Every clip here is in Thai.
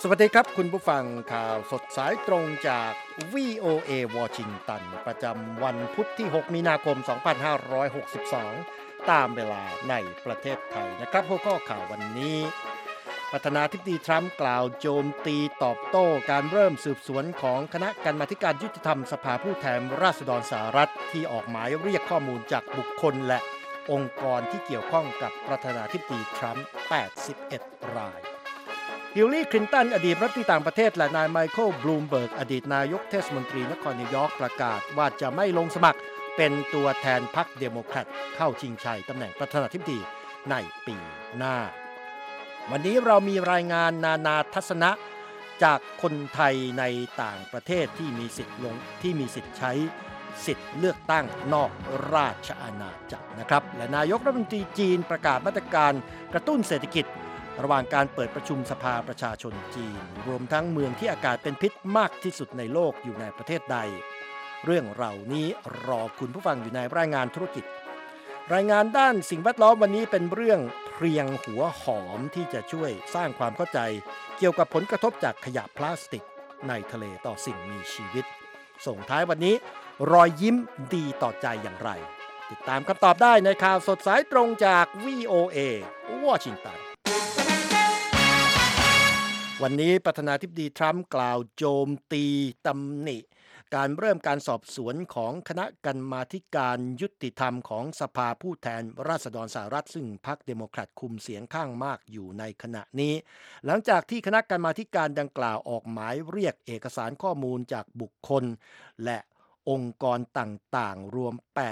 วัสดีครับคุณผู้ฟังข่าวสดสายตรงจาก VOA วอชิงตันประจำวันพุธที่ 6 มีนาคม 2562 ตามเวลาในประเทศไทยนะครับหัวข้อข่าววันนี้ประธานาธิบดีทรัมป์กล่าวโจมตีตอบโต้การเริ่มสืบสวนของคณะกรรมาธิการยุติธรรมสภาผู้แทนราษฎรสหรัฐที่ออกหมายเรียกข้อมูลจากบุคคลและองค์กรที่เกี่ยวข้องกับประธานาธิบดีทรัมป์81 รายฮิลลารีคลินตันอดีตรัฐมนตรีต่างประเทศและนายไมเคิลบลูมเบิร์กอดีตนายกเทศมนตรีนครนิวยอร์กประกาศว่าจะไม่ลงสมัครเป็นตัวแทนพรรคเดโมแครตเข้าชิงชัยตำแหน่งประธานาธิบดีในปีหน้าวันนี้เรามีรายงานนานาทัศนะจากคนไทยในต่างประเทศที่มีสิทธิ์ใช้สิทธิ์เลือกตั้งนอกราชอาณาจักรนะครับและนายกรัฐมนตรีจีนประกาศมาตรการกระตุ้นเศรษฐกิจระหว่างการเปิดประชุมสภาประชาชนจีนรวมทั้งเมืองที่อากาศเป็นพิษมากที่สุดในโลกอยู่ในประเทศใดเรื่องเหล่านี้รอคุณผู้ฟังอยู่ในรายงานธุรกิจรายงานด้านสิ่งแวดล้อมวันนี้เป็นเรื่องเพลียงหัวหอมที่จะช่วยสร้างความเข้าใจเกี่ยวกับผลกระทบจากขยะพลาสติกในทะเลต่อสิ่งมีชีวิตส่งท้ายวันนี้รอยยิ้มดีต่อใจอย่างไรติดตามคำตอบได้ในข่าวสดสายตรงจาก VOA วอชิงตันวันนี้ประธานาธิบดีทรัมป์กล่าวโจมตีตำหนิการเริ่มการสอบสวนของคณะกรรมาธิการยุติธรรมของสภาผู้แทนราษฎรสหรัฐซึ่งพรรคเดโมแครตคุมเสียงข้างมากอยู่ในขณะนี้หลังจากที่คณะกรรมาธิการดังกล่าวออกหมายเรียกเอกสารข้อมูลจากบุคคลและองค์กรต่างๆรวม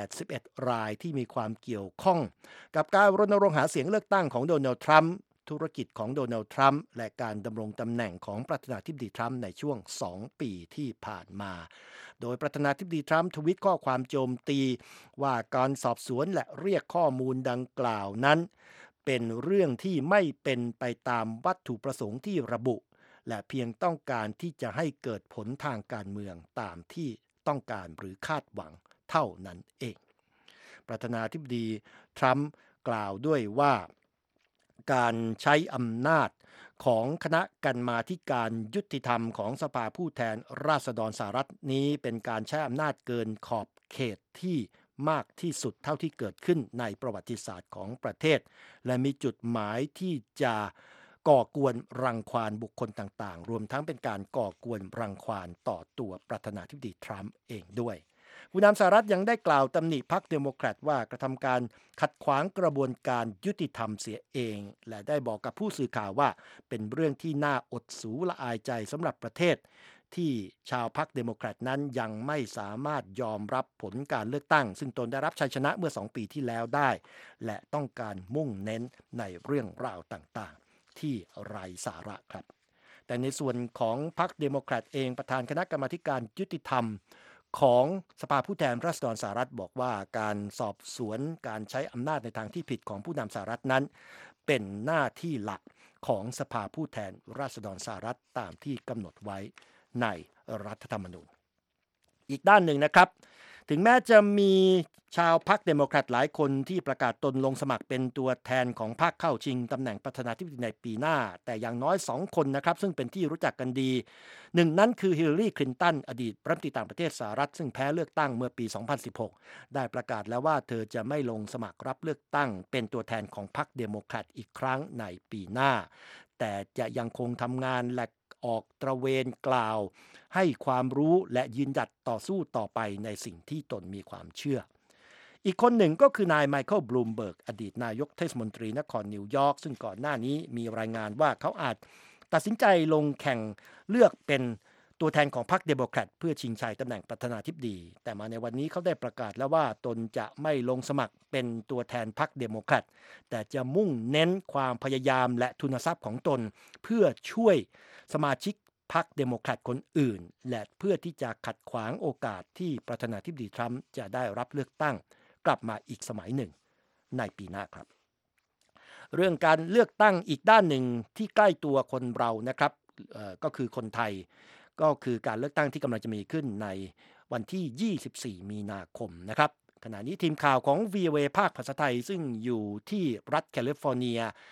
81 รายที่มีความเกี่ยวข้องกับการรณรงค์หาเสียงเลือกตั้งของโดนัลด์ทรัมป์ธุรกิจของโดนัลด์ทรัมป์และการดำรงตำแหน่งของประธานาธิบดีทรัมป์ในช่วง2 ปีที่ผ่านมาโดยประธานาธิบดีทรัมป์ทวิตข้อความโจมตีว่าการสอบสวนและเรียกข้อมูลดังกล่าวนั้นเป็นเรื่องที่ไม่เป็นไปตามวัตถุประสงค์ที่ระบุและเพียงต้องการที่จะให้เกิดผลทางการเมืองตามที่ต้องการหรือคาดหวังเท่านั้นเองประธานาธิบดีทรัมป์กล่าวด้วยว่าการใช้อำนาจของคณะกรรมาธิการยุติธรรมของสภาผู้แทนราษฎรสหรัฐนี้เป็นการใช้อำนาจเกินขอบเขตที่มากที่สุดเท่าที่เกิดขึ้นในประวัติศาสตร์ของประเทศและมีจุดหมายที่จะก่อกวนรังควานบุคคลต่างๆรวมทั้งเป็นการก่อกวนรังควานต่อตัวประธานาธิบดีทรัมป์เองด้วยผู้นำสหรัฐยังได้กล่าวตำหนิพรรคเดโมแครตว่ากระทำการขัดขวางกระบวนการยุติธรรมเสียเองและได้บอกกับผู้สื่อข่าวว่าเป็นเรื่องที่น่าอดสูละอายใจสำหรับประเทศที่ชาวพรรคเดโมแครตนั้นยังไม่สามารถยอมรับผลการเลือกตั้งซึ่งตนได้รับชัยชนะเมื่อ2 ปีที่แล้วได้และต้องการมุ่งเน้นในเรื่องราวต่างๆที่ไร้สาระครับแต่ในส่วนของพรรคเดโมแครตเองประธานคณะกรรมาธิการยุติธรรมของสภาผู้แทนราษฎรสหรัฐบอกว่าการสอบสวนการใช้อำนาจในทางที่ผิดของผู้นำสหรัฐนั้นเป็นหน้าที่หลักของสภาผู้แทนราษฎรสหรัฐตามที่กำหนดไว้ในรัฐธรรมนูญอีกด้านหนึ่งนะครับถึงแม้จะมีชาวพรรคเดโมแครตหลายคนที่ประกาศตนลงสมัครเป็นตัวแทนของพรรคเข้าชิงตำแหน่งประธานาธิบดีในปีหน้าแต่อย่างน้อย2 คนนะครับซึ่งเป็นที่รู้จักกันดีหนึ่งนั้นคือฮิลลารีคลินตันอดีตรัฐมนตรีต่างประเทศสหรัฐซึ่งแพ้เลือกตั้งเมื่อปี 2016 ได้ประกาศแล้วว่าเธอจะไม่ลงสมัครรับเลือกตั้งเป็นตัวแทนของพรรคเดโมแครตอีกครั้งในปีหน้าแต่จะยังคงทำงานและออกตระเวนกล่าวให้ความรู้และยืนหยัดต่อสู้ต่อไปในสิ่งที่ตนมีความเชื่ออีกคนหนึ่งก็คือนายไมเคิลบลูมเบิร์กอดีตนายกเทศมนตรีนครนิวยอร์กซึ่งก่อนหน้านี้มีรายงานว่าเขาอาจตัดสินใจลงแข่งเลือกเป็นตัวแทนของพรรคเดโมแครตเพื่อชิงชัยตำแหน่งประธานาธิบดีแต่มาในวันนี้เขาได้ประกาศแล้วว่าตนจะไม่ลงสมัครเป็นตัวแทนพรรคเดโมแครตแต่จะมุ่งเน้นความพยายามและทุนทรัพย์ของตนเพื่อช่วยสมาชิกพรรคเดโมแครตคนอื่นและเพื่อที่จะขัดขวางโอกาสที่ประธานาธิบดีทรัมป์จะได้รับเลือกตั้งกลับมาอีกสมัยหนึ่งในปีหน้าครับเรื่องการเลือกตั้งอีกด้านหนึ่งที่ใกล้ตัวคนเรานะครับก็คือคนไทยก็คือการเลือกตั้งที่กำลังจะมีขึ้นในวันที่24มีนาคมนะครับขณะนี้ทีมข่าวของ VOA ภาคภาษาไทยซึ่งอยู่ที่รัฐแคลิฟอร์เนีย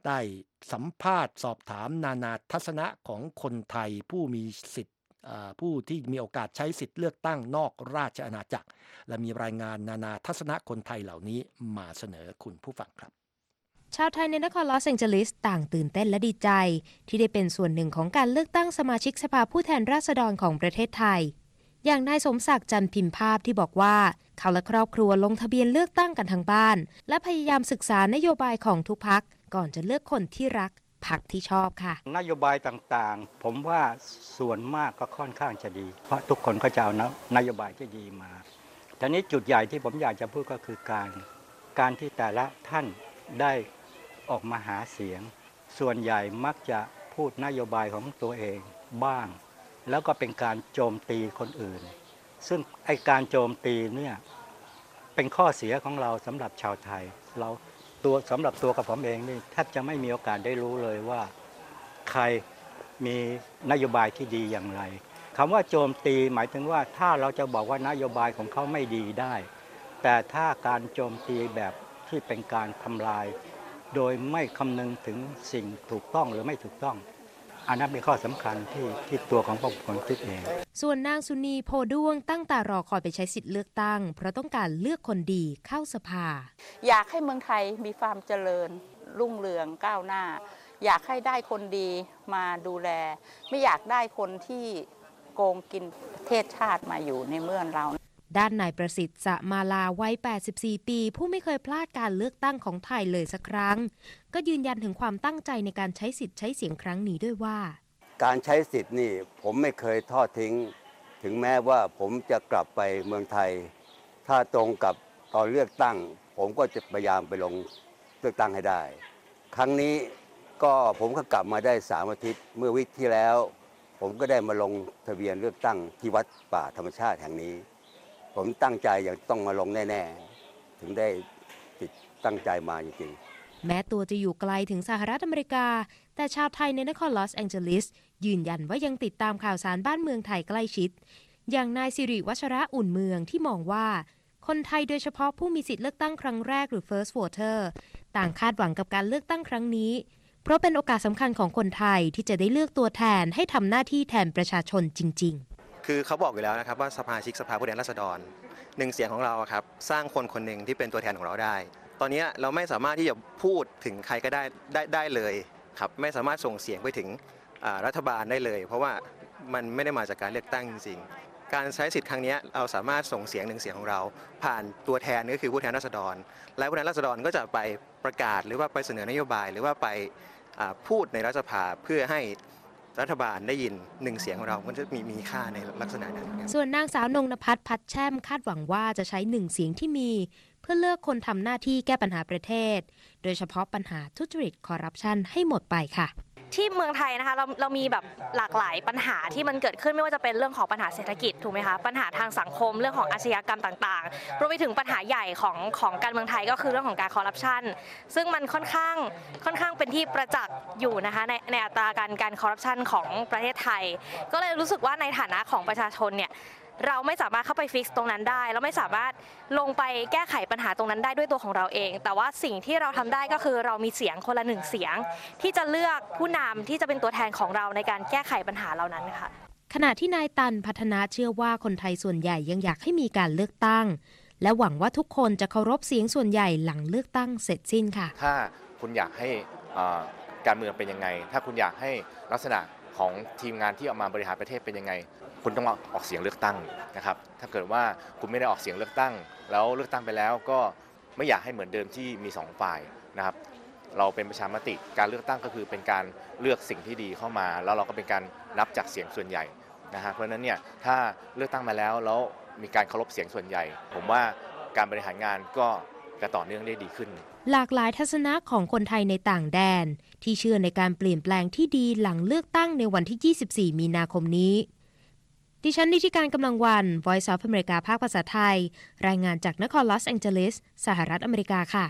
ได้สัมภาษณ์สอบถามนานาทัศนะของคนไทยผู้มีสิทธิ์ผู้ที่มีโอกาสใช้สิทธิ์เลือกตั้งนอกราชอาณาจักรและมีรายงานนานาทัศนะคนไทยเหล่านี้มาเสนอคุณผู้ฟังครับชาวไทยในนครลอสแองเจลิสต่างตื่นเต้นและดีใจที่ได้เป็นส่วนหนึ่งของการเลือกตั้งสมาชิกสภาผู้แทนราษฎรของประเทศไทยอย่างนายสมศักดิ์จันทร์พิมพ์ภาพที่บอกว่าเขาและครอบครัวลงทะเบียนเลือกตั้งกันทั้งบ้านและพยายามศึกษานโยบายของทุกพรรคก่อนจะเลือกคนที่รักพรรคที่ชอบค่ะนโยบายต่างๆผมว่าส่วนมากก็ค่อนข้างจะดีเพราะทุกคนก็จะเอานโยบายที่ดีมาทีนี้จุดใหญ่ที่ผมอยากจะพูดก็คือการที่แต่ละท่านได้ออกมาหาเสียงส่วนใหญ่มักจะพูดนโยบายของตัวเองบ้างแล้วก็เป็นการโจมตีคนอื่นซึ่งไอการโจมตีเนี่ยเป็นข้อเสียของเราสำหรับชาวไทยสำหรับตัวกับผมเองนี่แทบจะไม่มีโอกาสได้รู้เลยว่าใครมีนโยบายที่ดีอย่างไรคำว่าโจมตีหมายถึงว่าถ้าเราจะบอกว่านโยบายของเขาไม่ดีได้แต่ถ้าการโจมตีแบบที่เป็นการทำลายโดยไม่คำนึงถึงสิ่งถูกต้องหรือไม่ถูกต้องอันนั้นเป็นข้อสำคัญที่ตัวของผมคิดเองส่วนนางสุนีโพด้วงตั้งตารอคอยไปใช้สิทธิ์เลือกตั้งเพราะต้องการเลือกคนดีเข้าสภาอยากให้เมืองไทยมีความเจริญรุ่งเรืองก้าวหน้าอยากให้ได้คนดีมาดูแลไม่อยากได้คนที่โกงกินประเทศชาติมาอยู่ในเมืองเราด้านนายประสิทธิ์สะมาลาวัย84ปีผู้ไม่เคยพลาดการเลือกตั้งของไทยเลยสักครั้งก็ยืนยันถึงความตั้งใจในการใช้สิทธิ์ใช้เสียงครั้งนี้ด้วยว่าการใช้สิทธิ์นี่ผมไม่เคยทอดทิ้งถึงแม้ว่าผมจะกลับไปเมืองไทยถ้าตรงกับตอนเลือกตั้งผมก็จะพยายามไปลงเลือกตั้งให้ได้ครั้งนี้ก็ผมก็กลับมาได้3 อาทิตย์เมื่อวิกที่แล้วผมก็ได้มาลงทะเบียนเลือกตั้งที่วัดป่าธรรมชาติแห่งนี้ผมตั้งใจอย่างต้องมาลงแน่ๆถึงได้ติดตั้งใจมาจริงๆแม้ตัวจะอยู่ไกลถึงสหรัฐอเมริกาแต่ชาวไทยในนครลอสแองเจลิสยืนยันว่ายังติดตามข่าวสารบ้านเมืองไทยใกล้ชิดอย่างนายสิริวัชระอุ่นเมืองที่มองว่าคนไทยโดยเฉพาะผู้มีสิทธิเลือกตั้งครั้งแรกหรือ First Voter ต่างคาดหวังกับการเลือกตั้งครั้งนี้เพราะเป็นโอกาสสำคัญของคนไทยที่จะได้เลือกตัวแทนให้ทำหน้าที่แทนประชาชนจริงๆคือเขาบอกอยู่แล้วนะครับว่าสมาชิกสภาผู้แทนราษฎร1 เสียงของเราครับสร้างคนคนหนึ่งที่เป็นตัวแทนของเราได้ตอนนี้เราไม่สามารถที่จะพูดถึงใครก็ได้เลยครับไม่สามารถส่งเสียงไปถึงรัฐบาลได้เลยเพราะว่ามันไม่ได้มาจากการเลือกตั้งจริงๆการใช้สิทธิ์ครั้งนี้เราสามารถส่งเสียง1 เสียงของเราผ่านตัวแทนก็คือผู้แทนราษฎรและผู้แทนราษฎรก็จะไปประกาศหรือว่าไปเสนอนโยบายหรือว่าไปพูดในรัฐสภาเพื่อให้รัฐบาลได้ยิน1 เสียงของเรามันจะมีค่าในลักษณะนั้นส่วนนางสาวนงนภัสพัดแช่มคาดหวังว่าจะใช้1 เสียงที่มีเพื่อเลือกคนทำหน้าที่แก้ปัญหาประเทศโดยเฉพาะปัญหาทุจริตคอร์รัปชันให้หมดไปค่ะที่เมืองไทยนะคะเรามีแบบหลากหลายปัญหาที่มันเกิดขึ้นไม่ว่าจะเป็นเรื่องของปัญหาเศรษฐกิจถูกไหมคะปัญหาทางสังคมเรื่องของอาชญากรรมต่างๆรวมไปถึงปัญหาใหญ่ของการเมืองไทยก็คือเรื่องของการคอร์รัปชันซึ่งมันค่อนข้างเป็นที่ประจักษ์อยู่นะคะในอัตราการคอร์รัปชันของประเทศไทยก็เลยรู้สึกว่าในฐานะของประชาชนเนี่ยเราไม่สามารถเข้าไปฟิกซ์ตรงนั้นได้เราไม่สามารถลงไปแก้ไขปัญหาตรงนั้นได้ด้วยตัวของเราเองแต่ว่าสิ่งที่เราทำได้ก็คือเรามีเสียงคนละ1 เสียงที่จะเลือกผู้นำที่จะเป็นตัวแทนของเราในการแก้ไขปัญหาเหล่านั้นค่ะขณะที่นายตันพัฒนาเชื่อว่าคนไทยส่วนใหญ่ยังอยากให้มีการเลือกตั้งและหวังว่าทุกคนจะเคารพเสียงส่วนใหญ่หลังเลือกตั้งเสร็จสิ้นค่ะถ้าคุณอยากให้การเมืองเป็นยังไงถ้าคุณอยากให้ลักษณะของทีมงานที่เอามาบริหารประเทศเป็นยังไงคุณต้องออกเสียงเลือกตั้งนะครับถ้าเกิดว่าคุณไม่ได้ออกเสียงเลือกตั้งแล้วเลือกตั้งไปแล้วก็ไม่อยากให้เหมือนเดิมที่มี2 ฝ่ายนะครับเราเป็นประชามติการเลือกตั้งก็คือเป็นการเลือกสิ่งที่ดีเข้ามาแล้วเราก็เป็นการนับจากเสียงส่วนใหญ่นะฮะเพราะฉะนั้นเนี่ยถ้าเลือกตั้งมาแล้วมีการเคารพเสียงส่วนใหญ่ผมว่าการบริหารงานก็จะต่อเนื่องได้ดีขึ้นหลากหลายทัศนะของคนไทยในต่างแดนที่เชื่อในการเปลี่ยนแปลงที่ดีหลังเลือกตั้งในวันที่24 มีนาคมนี้ดิฉันนิติการกำลังวัน Voice of America ภาคภาษาไทยรายงานจากนครลอสแองเจลิสสหรัฐอเมริกาค่ะ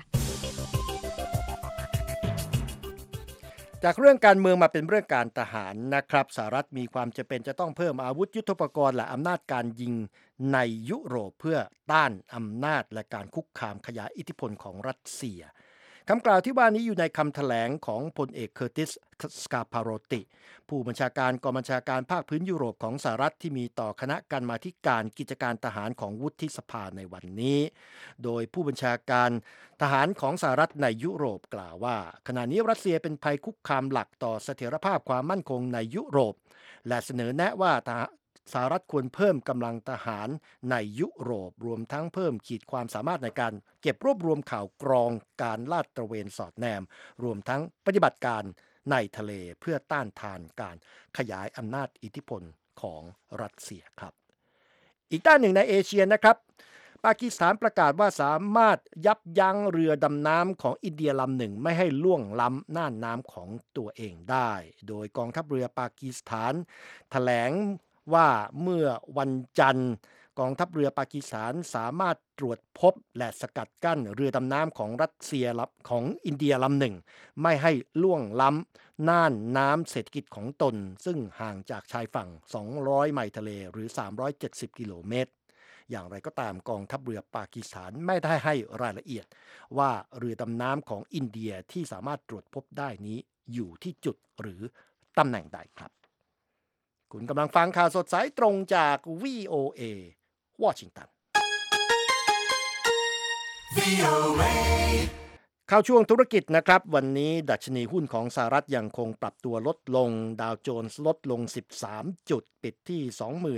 จากเรื่องการเมืองมาเป็นเรื่องการทหารนะครับสหรัฐมีความจำเป็นจะต้องเพิ่มอาวุธยุทโธปกรณ์และอำนาจการยิงในยุโรปเพื่อต้านอำนาจและการคุกคามขยายอิทธิพลของรัสเซียคำกล่าวที่ว่านี้อยู่ในคำแถลงของพลเอกเคอร์ติส สกาพาโรติผู้บัญชาการกองบัญชาการภาคพื้นยุโรปของสหรัฐที่มีต่อคณะกรรมาธิการกิจการทหารของวุฒิสภาในวันนี้โดยผู้บัญชาการทหารของสหรัฐในยุโรปกล่าวว่าขณะนี้รัสเซียเป็นภัยคุกคามหลักต่อเสถียรภาพความมั่นคงในยุโรปและเสนอแนะว่าสหรัฐควรเพิ่มกำลังทหารในยุโรปรวมทั้งเพิ่มขีดความสามารถในการเก็บรวบรวมข่าวกรองการลาดตระเวนสอดแนมรวมทั้งปฏิบัติการในทะเลเพื่อต้านทานการขยายอำนาจอิทธิพลของรัสเซียครับอีกด้านหนึ่งในเอเชียนะครับปากีสถานประกาศว่าสามารถยับยั้งเรือดำน้ำของอินเดียลำหนึ่งไม่ให้ล่วงล้ำน่านน้ำของตัวเองได้โดยกองทัพเรือปากีสถานแถลงว่าเมื่อวันจันทร์กองทัพเรือปากีสถานสามารถตรวจพบและสกัดกั้นเรือดำน้ำของรัสเซียของอินเดียลำหนึ่งไม่ให้ล่วงล้ำน่านน้ำเศรษฐกิจของตนซึ่งห่างจากชายฝั่ง200ไมล์ทะเลหรือ370กิโลเมตรอย่างไรก็ตามกองทัพเรือปากีสถานไม่ได้ให้รายละเอียดว่าเรือดำน้ำของอินเดียที่สามารถตรวจพบได้นี้อยู่ที่จุดหรือตำแหน่งใดครับคุณกำลังฟังข่าวสดสายตรงจาก VOA วอชิงตัน เข้าช่วงธุรกิจนะครับวันนี้ดัชนีหุ้นของสหรัฐยังคงปรับตัวลดลงดาวโจนส์ลดลง13จุดปิดที่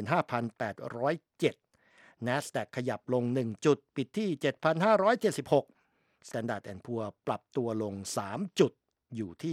25,807 NASDAQ ขยับลง1จุดปิดที่ 7,576 Standard & Poor ปรับตัวลง3จุดอยู่ที่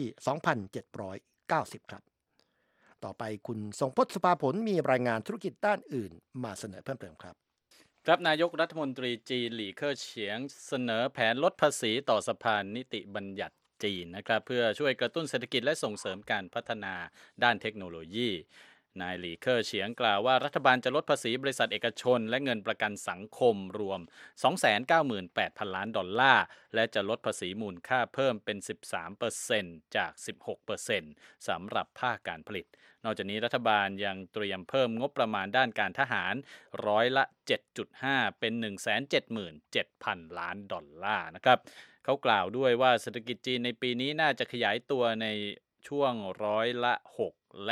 2,790 ครับต่อไปคุณทรงพจน์ สุภาผลมีรายงานธุรกิจด้านอื่นมาเสนอเพิ่มเติมครับครับนายกรัฐมนตรีจีนหลี่เค่อเฉียงเสนอแผนลดภาษีต่อสภานิติบัญญัติจีนนะครับเพื่อช่วยกระตุ้นเศรษฐกิจและส่งเสริมการพัฒนาด้านเทคโนโลยีนายหลี่เค่อเฉียงกล่าวว่ารัฐบาลจะลดภาษีบริษัทเอกชนและเงินประกันสังคมรวม 298,000 ล้านดอลลาร์และจะลดภาษีมูลค่าเพิ่มเป็น 13% จาก 16% สำหรับภาคการผลิตนอกจากนี้รัฐบาลยังเตรียมเพิ่มงบประมาณด้านการทหารร้อยละ 7.5 เป็น 177,000 ล้านดอลลาร์นะครับเขากล่าวด้วยว่าเศรษฐกิจจีนในปีนี้น่าจะขยายตัวในช่วงร้อยละ 6 และ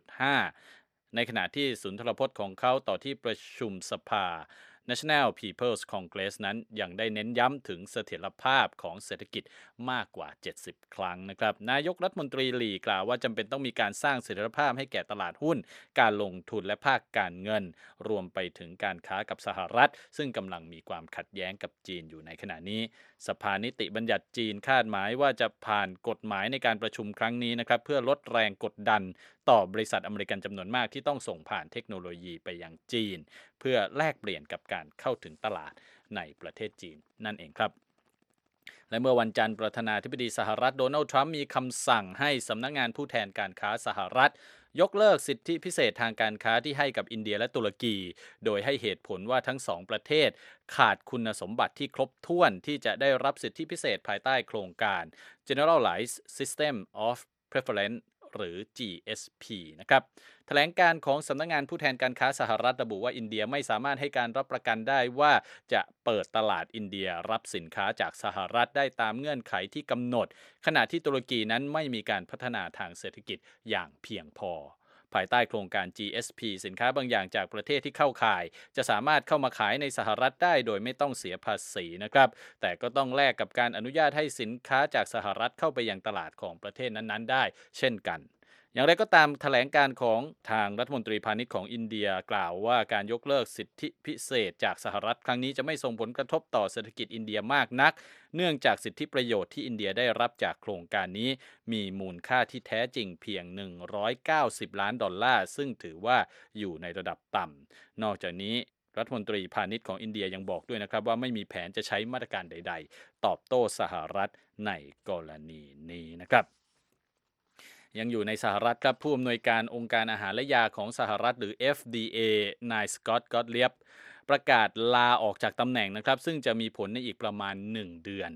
6.5 ในขณะที่สุนทรพจน์ของเขาต่อที่ประชุมสภาNational People's Congress นั้นยังได้เน้นย้ำถึงเสถียรภาพของเศรษฐกิจมากกว่า70ครั้งนะครับนายกรัฐมนตรีหลี่กล่าวว่าจำเป็นต้องมีการสร้างเสถียรภาพให้แก่ตลาดหุ้นการลงทุนและภาคการเงินรวมไปถึงการค้ากับสหรัฐซึ่งกำลังมีความขัดแย้งกับจีนอยู่ในขณะนี้สภานิติบัญญัติจีนคาดหมายว่าจะผ่านกฎหมายในการประชุมครั้งนี้นะครับเพื่อลดแรงกดดันต่อบริษัทอเมริกันจำนวนมากที่ต้องส่งผ่านเทคโนโลยีไปยังจีนเพื่อแลกเปลี่ยนกับการเข้าถึงตลาดในประเทศจีนนั่นเองครับและเมื่อวันจันทร์ประธานาธิบดีสหรัฐโดนัลด์ทรัมป์มีคำสั่งให้สำนักงานผู้แทนการค้าสหรัฐยกเลิกสิทธิพิเศษทางการค้าที่ให้กับอินเดียและตุรกีโดยให้เหตุผลว่าทั้งสองประเทศขาดคุณสมบัติที่ครบถ้วนที่จะได้รับสิทธิพิเศษภายใต้โครงการ Generalized System of Preference หรือ GSP นะครับแถลงการของสำนักงานผู้แทนการค้าสหรัฐระบุว่าอินเดียไม่สามารถให้การรับประกันได้ว่าจะเปิดตลาดอินเดียรับสินค้าจากสหรัฐได้ตามเงื่อนไขที่กำหนดขณะที่ตุรกีนั้นไม่มีการพัฒนาทางเศรษฐกิจอย่างเพียงพอภายใต้โครงการ GSP สินค้าบางอย่างจากประเทศที่เข้าข่ายจะสามารถเข้ามาขายในสหรัฐได้โดยไม่ต้องเสียภาษีนะครับแต่ก็ต้องแลกกับการอนุญาตให้สินค้าจากสหรัฐเข้าไปยังตลาดของประเทศนั้นๆได้เช่นกันอย่างไรก็ตามแถลงการของทางรัฐมนตรีพาณิชย์ของอินเดียกล่าวว่าการยกเลิกสิทธิพิเศษจากสหรัฐครั้งนี้จะไม่ส่งผลกระทบต่อเศรษฐกิจอินเดียมากนักเนื่องจากสิทธิประโยชน์ที่อินเดียได้รับจากโครงการนี้มีมูลค่าที่แท้จริงเพียง190ล้านดอลลาร์ซึ่งถือว่าอยู่ในระดับต่ำนอกจากนี้รัฐมนตรีพาณิชย์ของอินเดียยังบอกด้วยนะครับว่าไม่มีแผนจะใช้มาตรการใดๆตอบโต้สหรัฐในกรณีนี้นะครับยังอยู่ในสหรัฐครับผู้อำนวยการองค์การอาหารและยาของสหรัฐหรือ FDA นายสก็อตต์ ก็อตเลียบประกาศลาออกจากตำแหน่งนะครับซึ่งจะมีผลในอีกประมาณ1เดือน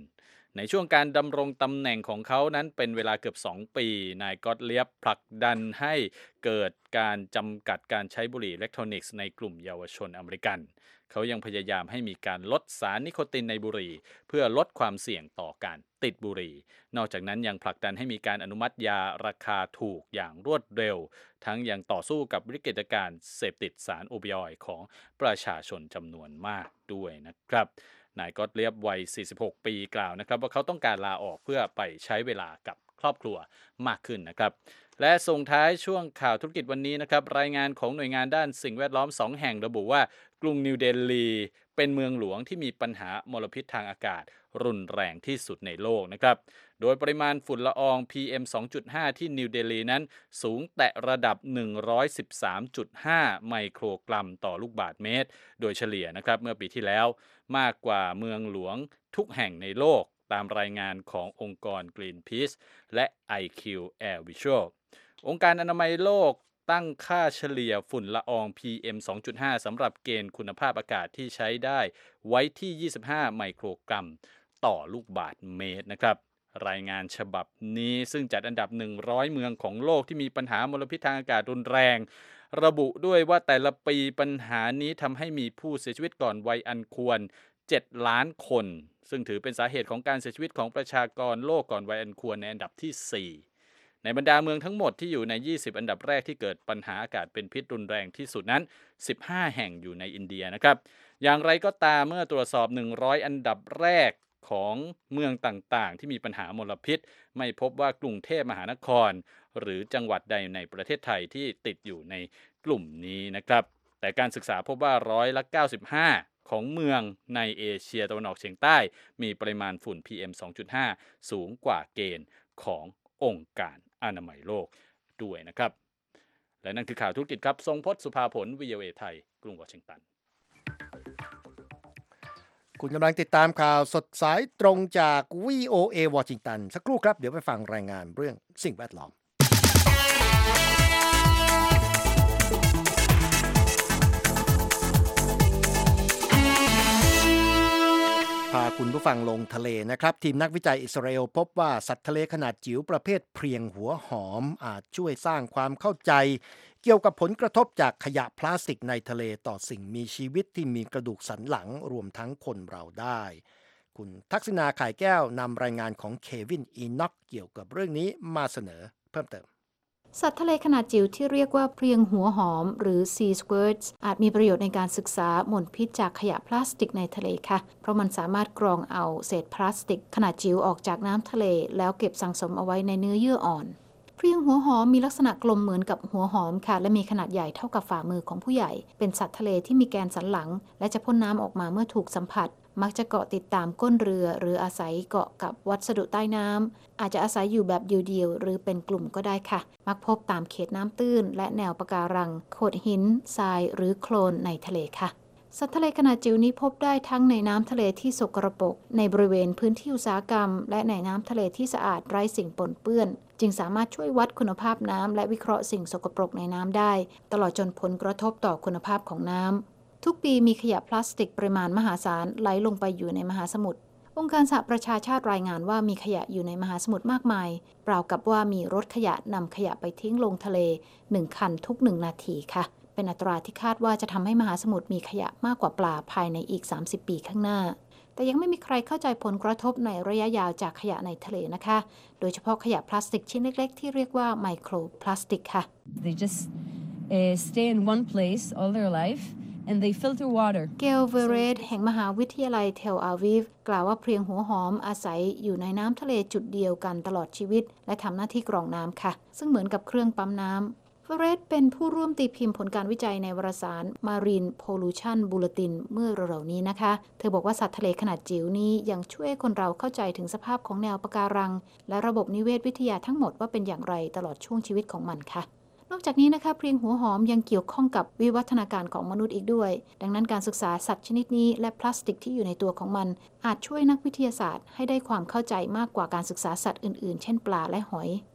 ในช่วงการดำรงตำแหน่งของเขานั้นเป็นเวลาเกือบ2 ปีนายก็อตเลียบผลักดันให้เกิดการจำกัดการใช้บุหรี่อิเล็กทรอนิกส์ในกลุ่มเยาวชนอเมริกันเขายังพยายามให้มีการลดสารนิโคตินในบุหรี่เพื่อลดความเสี่ยงต่อการติดบุหรี่นอกจากนั้นยังผลักดันให้มีการอนุมัติยาราคาถูกอย่างรวดเร็วทั้งยังต่อสู้กับวิกฤตการณ์เสพติดสารโอปิออยด์ของประชาชนจำนวนมากด้วยนะครับนายก็อตเลียบวัย46 ปีกล่าวนะครับว่าเขาต้องการลาออกเพื่อไปใช้เวลากับครอบครัวมากขึ้นนะครับและส่งท้ายช่วงข่าวธุรกิจวันนี้นะครับรายงานของหน่วยงานด้านสิ่งแวดล้อม2 แห่งระบุว่ากรุงนิวเดลีเป็นเมืองหลวงที่มีปัญหามลพิษทางอากาศรุนแรงที่สุดในโลกนะครับโดยปริมาณฝุ่นละออง PM 2.5 ที่นิวเดลีนั้นสูงแตะระดับ 113.5 ไมโครกรัมต่อลูกบาศก์เมตรโดยเฉลี่ยนะครับเมื่อปีที่แล้วมากกว่าเมืองหลวงทุกแห่งในโลกตามรายงานขององค์กร Greenpeace และ IQ Air Visual องค์การอนามัยโลกตั้งค่าเฉลี่ยฝุ่นละออง PM 2.5 สำหรับเกณฑ์คุณภาพอากาศที่ใช้ได้ไว้ที่ 25 ไมโครกรัมต่อลูกบาศก์เมตรนะครับรายงานฉบับนี้ซึ่งจัดอันดับ 100 เมืองของโลกที่มีปัญหามลพิษทางอากาศรุนแรงระบุด้วยว่าแต่ละปีปัญหานี้ทำให้มีผู้เสียชีวิตก่อนวัยอันควร 7 ล้านคนซึ่งถือเป็นสาเหตุของการเสียชีวิตของประชากรโลกก่อนวัยอันควรในอันดับที่ 4ในบรรดาเมืองทั้งหมดที่อยู่ใน 20 อันดับแรกที่เกิดปัญหาอากาศเป็นพิษรุนแรงที่สุดนั้น 15 แห่งอยู่ในอินเดียนะครับอย่างไรก็ตามเมื่อตรวจสอบ 100 อันดับแรกของเมืองต่างๆที่มีปัญหามลพิษไม่พบว่ากรุงเทพมหานครหรือจังหวัดใดในประเทศไทยที่ติดอยู่ในกลุ่มนี้นะครับแต่การศึกษาพบว่า95%ของเมืองในเอเชียตะวันออกเฉียงใต้มีปริมาณฝุ่น PM 2.5 สูงกว่าเกณฑ์ขององค์การอนามัยโลกด้วยนะครับและนั่นคือข่าวธุรกิจครับทรงพจน์สุภาผล VOA ไทยกรุงวอชิงตันคุณกำลังติดตามข่าวสดสายตรงจาก VOA วอชิงตันสักครู่ครับเดี๋ยวไปฟังรายงานเรื่องสิ่งแวดล้อมพาคุณผู้ฟังลงทะเลนะครับทีมนักวิจัยอิสราเอลพบว่าสัตว์ทะเลขนาดจิ๋วประเภทเพลียงหัวหอมอาจช่วยสร้างความเข้าใจเกี่ยวกับผลกระทบจากขยะพลาสติกในทะเลต่อสิ่งมีชีวิตที่มีกระดูกสันหลังรวมทั้งคนเราได้คุณทักษิณาข่ายแก้วนำรายงานของเควินอีน็อกเกี่ยวกับเรื่องนี้มาเสนอเพิ่มเติมสัตว์ทะเลขนาดจิ๋วที่เรียกว่าเพลียงหัวหอมหรือ Sea Squirts อาจมีประโยชน์ในการศึกษามลพิษจากขยะพลาสติกในทะเลค่ะเพราะมันสามารถกรองเอาเศษพลาสติกขนาดจิ๋วออกจากน้ำทะเลแล้วเก็บสั่งสมเอาไว้ในเนื้อเยื่ออ่อนเพลียงหัวหอมมีลักษณะกลมเหมือนกับหัวหอมค่ะและมีขนาดใหญ่เท่ากับฝ่ามือของผู้ใหญ่เป็นสัตว์ทะเลที่มีแกนสันหลังและจะพ่นน้ำออกมาเมื่อถูกสัมผัสมักจะเกาะติดตามก้นเรือหรืออาศัยเกาะกับวัสดุใต้น้ำอาจจะอาศัยอยู่แบบเดียวๆหรือเป็นกลุ่มก็ได้ค่ะมักพบตามเขตน้ำตื้นและแนวปะการังโขดหินทรายหรือโคลนในทะเลค่ะสัตว์ทะเลขนาดจิ๋วนี้พบได้ทั้งในน้ำทะเลที่สกปรกในบริเวณพื้นที่อุตสาหกรรมและในน้ำทะเลที่สะอาดไร้สิ่งปนเปื้อนจึงสามารถช่วยวัดคุณภาพน้ำและวิเคราะห์สิ่งสกปรกในน้ำได้ตลอดจนผลกระทบต่อคุณภาพของน้ำทุกปีมีขยะพลาสติกปริมาณมหาศาลไหลลงไปอยู่ในมหาสมุทรองค์การสหประชาชาติรายงานว่ามีขยะอยู่ในมหาสมุทรมากมายราวกับว่ามีรถขยะนำขยะไปทิ้งลงทะเล1 คันทุก1 นาทีค่ะเป็นอัตราที่คาดว่าจะทำให้มหาสมุทรมีขยะมากกว่าปลาภายในอีก30 ปีข้างหน้าแต่ยังไม่มีใครเข้าใจผลกระทบในระยะยาวจากขยะในทะเลนะคะโดยเฉพาะขยะพลาสติกชิ้นเล็กๆที่เรียกว่าไมโครพลาสติกค่ะ They just stay in one place all their life and they filter water เกลเวเรตแห่งมหาวิทยาลัยเทลอาวีฟกล่าวว่าเพลียงหัวหอมอาศัยอยู่ในน้ำทะเลจุดเดียวกันตลอดชีวิตและทำหน้าที่กรองน้ำค่ะซึ่งเหมือนกับเครื่องปั๊มน้ำเวเรตเป็นผู้ร่วมตีพิมพ์ผลการวิจัยในวารสาร Marine Pollution Bulletin เมื่อเร็วๆนี้นะคะเธอบอกว่าสัตว์ทะเลขนาดจิ๋วนี้ยังช่วยคนเราเข้าใจถึงสภาพของแนวปะการังและระบบนิเวศวิทยาทั้งหมดว่าเป็นอย่างไรตลอดช่วงชีวิตของมันค่ะนอกจากนี้นะคะเพลียงหัวหอมยังเกี่ยวข้องกับวิวัฒนาการของมนุษย์อีกด้วยดังนั้นการศึกษาสัตว์ชนิดนี้และพลาสติกที่อยู่ในตัวของมันอาจช่วยนักวิทยาศาสตร์ให้ได้ความเข้าใจมากกว่าการศึกษาสัตว์อื่นๆเช่นปลาและหอยเ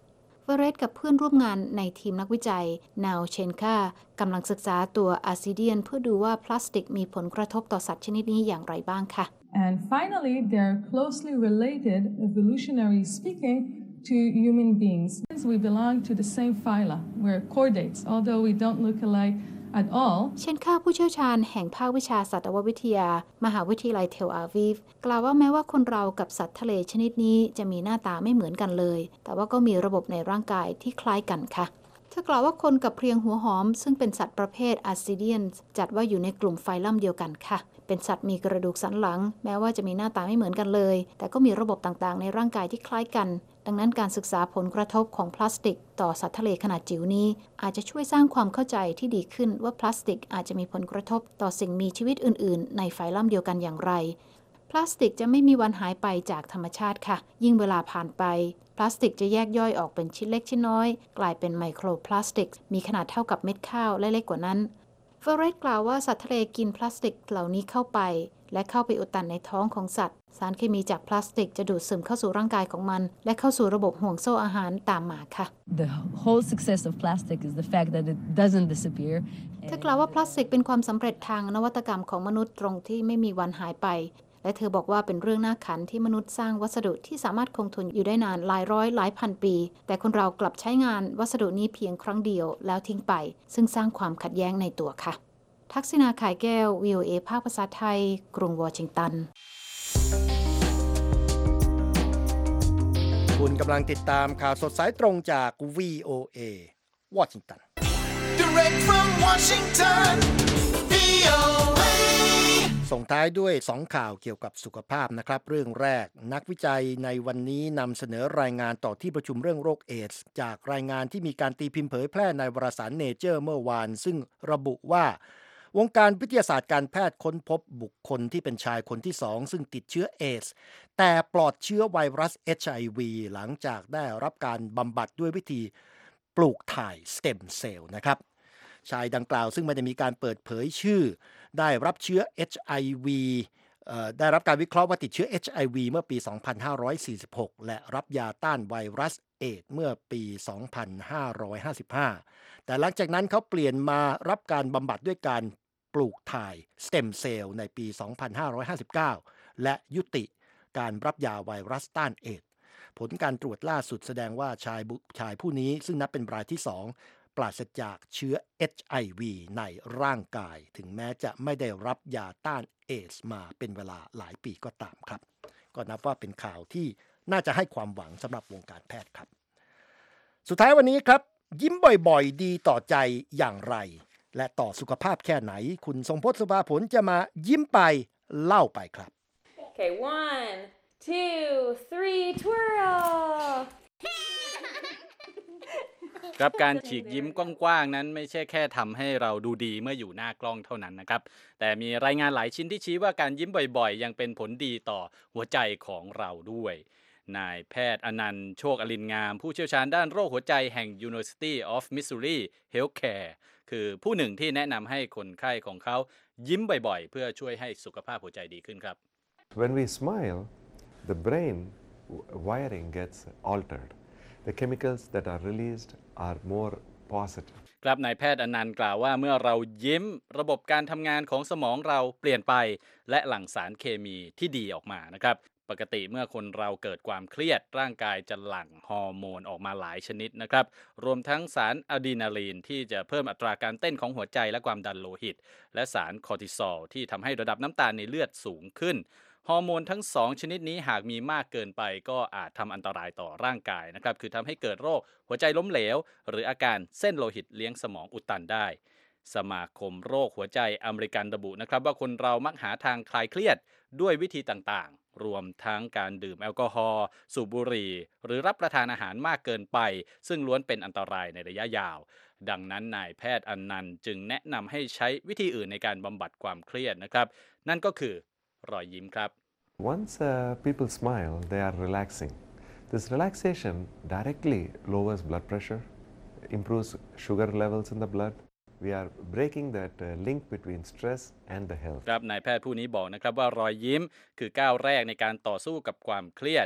เฟเรสกับเพื่อนร่วมงานในทีมนักวิจัยนาวเชนคากำลังศึกษาตัวอาซิเดียนเพื่อดูว่าพลาสติกมีผลกระทบต่อสัตว์ชนิดนี้อย่างไรบ้างค่ะ And finally, they're closely related, evolutionary speaking, to human beings. We belong to the same phyla. We're chordates, although we don't look alike at all. เชนคาผู้เชี่ยวชาญแห่งภาควิชาสัตววิทยามหาวิทยาลัยเทลอาวีฟกล่าวว่าแม้ว่าคนเรากับสัตว์ทะเลชนิดนี้จะมีหน้าตาไม่เหมือนกันเลยแต่ว่าก็มีระบบในร่างกายที่คล้ายกันค่ะเธอกล่าวว่าคนกับเพลียงหัวหอมซึ่งเป็นสัตว์ประเภทอาซิเดียนจัดว่าอยู่ในกลุ่มไฟลัมเดียวกันค่ะเป็นสัตว์มีกระดูกสันหลังแม้ว่าจะมีหน้าตาไม่เหมือนกันเลยแต่ก็มีระบบต่างๆในร่างกายที่คล้ายกันดังนั้นการศึกษาผลกระทบของพลาสติกต่อสัตว์ทะเลขนาดจิ๋วนี้อาจจะช่วยสร้างความเข้าใจที่ดีขึ้นว่าพลาสติกอาจจะมีผลกระทบต่อสิ่งมีชีวิตอื่นๆในไฟลัมเดียวกันอย่างไรพลาสติกจะไม่มีวันหายไปจากธรรมชาติค่ะยิ่งเวลาผ่านไปพลาสติกจะแยกย่อยออกเป็นชิ้นเล็กชิ้นน้อยกลายเป็นไมโครพลาสติกมีขนาดเท่ากับเม็ดข้าวและเล็กกว่านั้นเฟเรสกล่าวว่าสัตว์ทะเลกินพลาสติกเหล่านี้เข้าไปและเข้าไปอุดตันในท้องของสัตว์สารเคมีจากพลาสติกจะดูดซึมเข้าสู่ร่างกายของมันและเข้าสู่ระบบห่วงโซ่อาหารตามมาค่ะ The whole success of plastic is the fact that it doesn't disappear. เธอกล่าวว่าพลาสติกเป็นความสำเร็จทางนวัตกรรมของมนุษย์ตรงที่ไม่มีวันหายไปและเธอบอกว่าเป็นเรื่องน่าขันที่มนุษย์สร้างวัสดุที่สามารถคงทนอยู่ได้นานหลายร้อยหลายพันปีแต่คนเรากลับใช้งานวัสดุนี้เพียงครั้งเดียวแล้วทิ้งไปซึ่งสร้างความขัดแย้งในตัวค่ะทักษิณา ข่ายแก้ว VOA ภาคภาษาไทยกรุงวอชิงตันคุณกำลังติดตามข่าวสดสายตรงจาก VOA วอชิงตัน Direct from Washington, VOA ส่งท้ายด้วย2ข่าวเกี่ยวกับสุขภาพนะครับเรื่องแรกนักวิจัยในวันนี้นำเสนอรายงานต่อที่ประชุมเรื่องโรคเอดส์จากรายงานที่มีการตีพิมพ์เผยแพร่ในวารสาร Nature เมื่อวานซึ่งระบุว่าวงการวิทยาศาสตร์การแพทย์ค้นพบบุคคลที่เป็นชายคนที่2ซึ่งติดเชื้อเอดส์แต่ปลอดเชื้อไวรัส HIV หลังจากได้รับการบำบัดด้วยวิธีปลูกถ่ายสเต็มเซลล์นะครับชายดังกล่าวซึ่งไม่ได้มีการเปิดเผยชื่อได้รับเชื้อ HIV ได้รับการวิเคราะห์ว่าติดเชื้อ HIV เมื่อปี 2546 และรับยาต้านไวรัสเอดส์เมื่อปี 2555 แต่หลังจากนั้นเขาเปลี่ยนมารับการบำบัดด้วยการปลูกถ่ายสเต็มเซลล์ในปี 2559 และยุติการรับยาไวรัสต้านเอดส์ผลการตรวจล่าสุดแสดงว่าชายผู้นี้ซึ่งนับเป็นรายที่ 2 ปราศจากเชื้อ HIV ในร่างกายถึงแม้จะไม่ได้รับยาต้านเอดส์มาเป็นเวลาหลายปีก็ตามครับก็นับว่าเป็นข่าวที่น่าจะให้ความหวังสำหรับวงการแพทย์ครับสุดท้ายวันนี้ครับยิ้มบ่อยๆดีต่อใจอย่างไรและต่อสุขภาพแค่ไหนคุณทรงพจน์ สุภาผลจะมายิ้มไปเล่าไปครับ Okay, 1, 2, 3, twirl ครับการฉีกยิ้มกว้างๆนั้นไม่ใช่แค่ทำให้เราดูดีเมื่ออยู่หน้ากล้องเท่านั้นนะครับแต่มีรายงานหลายชิ้นที่ชี้ว่าการยิ้มบ่อยๆยังเป็นผลดีต่อหัวใจของเราด้วยนายแพทย์อนันต์โชคอลินงามผู้เชี่ยวชาญด้านโรคหัวใจแห่ง University of Missouri Healthcare คือผู้หนึ่งที่แนะนำให้คนไข้ของเขายิ้มบ่อยๆเพื่อช่วยให้สุขภาพหัวใจดีขึ้นครับ When we smile, the brain wiring gets altered. The chemicals that are released are more positive. ครับนายแพทย์อนันต์กล่าวว่าเมื่อเรายิ้มระบบการทำงานของสมองเราเปลี่ยนไปและหลั่งสารเคมีที่ดีออกมานะครับปกติเมื่อคนเราเกิดความเครียดร่างกายจะหลั่งฮอร์โมนออกมาหลายชนิดนะครับรวมทั้งสารอะดรีนาลีนที่จะเพิ่มอัตราการเต้นของหัวใจและความดันโลหิตและสารคอร์ติซอลที่ทำให้ระดับน้ำตาลในเลือดสูงขึ้นฮอร์โมนทั้ง2ชนิดนี้หากมีมากเกินไปก็อาจทำอันตรายต่อร่างกายนะครับคือทำให้เกิดโรคหัวใจล้มเหลวหรืออาการเส้นโลหิตเลี้ยงสมองอุดตันได้สมาคมโรคหัวใจอเมริกันระบุนะครับว่าคนเรามักหาทางคลายเครียดด้วยวิธีต่างๆรวมทั้งการดื่มแอลกอฮอล์สูบบุหรี่หรือรับประทานอาหารมากเกินไปซึ่งล้วนเป็นอันตรายในระยะยาวดังนั้นนายแพทย์อนันต์จึงแนะนำให้ใช้วิธีอื่นในการบำบัดความเครียดนะครับนั่นก็คือรอยยิ้มครับ Once people smile, they are relaxing. This relaxation directly lowers blood pressure, improves sugar levels in the blood. We are breaking that link between stress and the health. ครับนายแพทย์ผู้นี้บอกนะครับว่ารอยยิ้มคือก้าวแรกในการต่อสู้กับความเครียด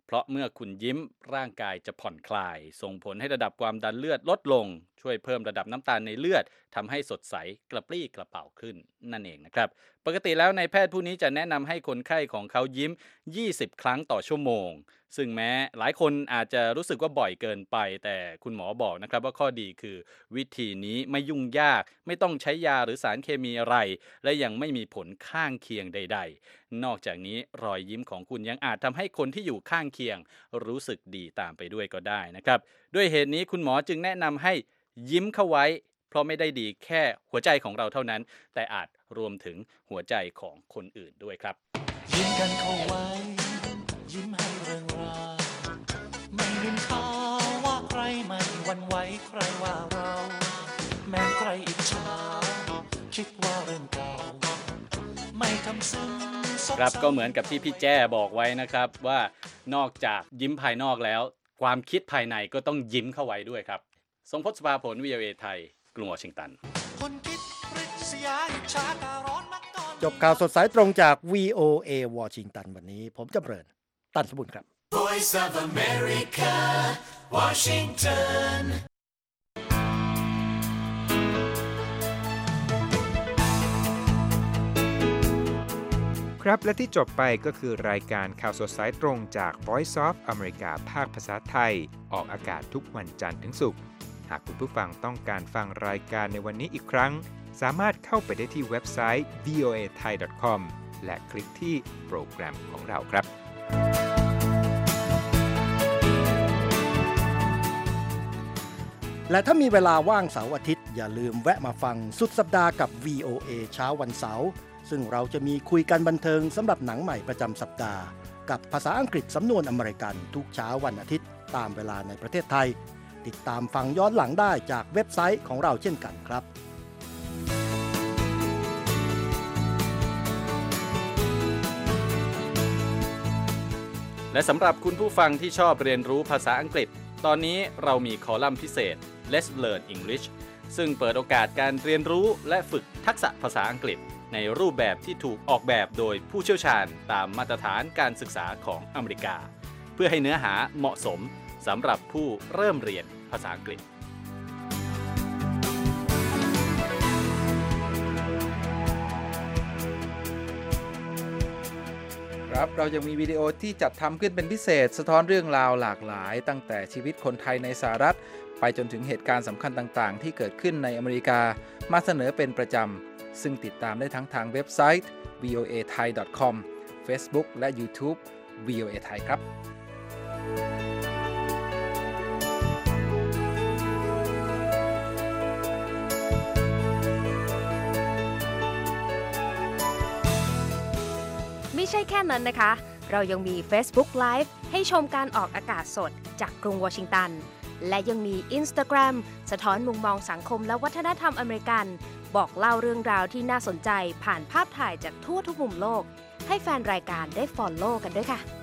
เพราะเมื่อคุณยิ้มร่างกายจะผ่อนคลายส่งผลให้ระดับความดันเลือดลดลงช่วยเพิ่มระดับน้ำตาลในเลือดทำให้สดใสกระปรี้กระเป๋าขึ้นนั่นเองนะครับปกติแล้วนายแพทย์ผู้นี้จะแนะนำให้คนไข้ของเขายิ้ม20 ครั้งต่อชั่วโมงซึ่งแม้หลายคนอาจจะรู้สึกว่าบ่อยเกินไปแต่คุณหมอบอกนะครับว่าข้อดีคือวิธีนี้ไม่ยุ่งยากไม่ต้องใช้ยาหรือสารเคมีอะไรและยังไม่มีผลข้างเคียงใดๆนอกจากนี้รอยยิ้มของคุณยังอาจทำให้คนที่อยู่ข้างเคียงรู้สึกดีตามไปด้วยก็ได้นะครับด้วยเหตุนี้คุณหมอจึงแนะนำให้ยิ้มเข้าไว้เพราะไม่ได้ดีแค่หัวใจของเราเท่านั้นแต่อาจรวมถึงหัวใจของคนอื่นด้วยครับยิ้มกันเข้าไว้ยิ้มให้เริงราไม่นินทาว่าใครไม่หวั่นไหวใครว่าเราแม้ใครอิจฉาคิดว่าเรื่องเก่าไม่ทำซึ้งครับก็เหมือนกับที่พี่แจ้บอกไว้นะครับว่านอกจากยิ้มภายนอกแล้วความคิดภายในก็ต้องยิ้มเข้าไว้ด้วยครับทรงพจน์ สุภาผล VOA ไทยกรุงวอชิงตันจบข่าวสดสายตรงจาก VOA วอชิงตันวันนี้ผมจำเริญตันสมบุญครับ Voice of America Washington ครับและที่จบไปก็คือรายการข่าวสดสายตรงจาก Voice of America ภาคภาษาไทยออกอากาศทุกวันจันทร์ถึงศุกร์หากคุณผู้ฟังต้องการฟังรายการในวันนี้อีกครั้งสามารถเข้าไปได้ที่เว็บไซต์ voathai.com และคลิกที่โปรแกรมของเราครับและถ้ามีเวลาว่างเสาร์อาทิตย์อย่าลืมแวะมาฟังสุดสัปดาห์กับ VOA เช้าวันเสาร์ซึ่งเราจะมีคุยกันบันเทิงสำหรับหนังใหม่ประจำสัปดาห์กับภาษาอังกฤษสำนวนอเมริกันทุกเช้าวันอาทิตย์ตามเวลาในประเทศไทยติดตามฟังย้อนหลังได้จากเว็บไซต์ของเราเช่นกันครับและสำหรับคุณผู้ฟังที่ชอบเรียนรู้ภาษาอังกฤษตอนนี้เรามีคอลัมน์พิเศษ Let's Learn English ซึ่งเปิดโอกาสการเรียนรู้และฝึกทักษะภาษาอังกฤษในรูปแบบที่ถูกออกแบบโดยผู้เชี่ยวชาญตามมาตรฐานการศึกษาของอเมริกาเพื่อให้เนื้อหาเหมาะสมสำหรับผู้เริ่มเรียนภาษาอังกฤษครับเรายังมีวิดีโอที่จัดทำขึ้นเป็นพิเศษสะท้อนเรื่องราวหลากหลายตั้งแต่ชีวิตคนไทยในสหรัฐไปจนถึงเหตุการณ์สำคัญต่างๆที่เกิดขึ้นในอเมริกามาเสนอเป็นประจำซึ่งติดตามได้ทั้งทางเว็บไซต์ voathai.com Facebook และ YouTube VOA Thai ครับไม่ใช่แค่นั้นนะคะ เรายังมี Facebook Live ให้ชมการออกอากาศสดจากกรุงวอชิงตันและยังมี Instagram สะท้อนมุมมองสังคมและวัฒนธรรมอเมริกันบอกเล่าเรื่องราวที่น่าสนใจผ่านภาพถ่ายจากทั่วทุกมุมโลกให้แฟนรายการได้ follow กันด้วยค่ะ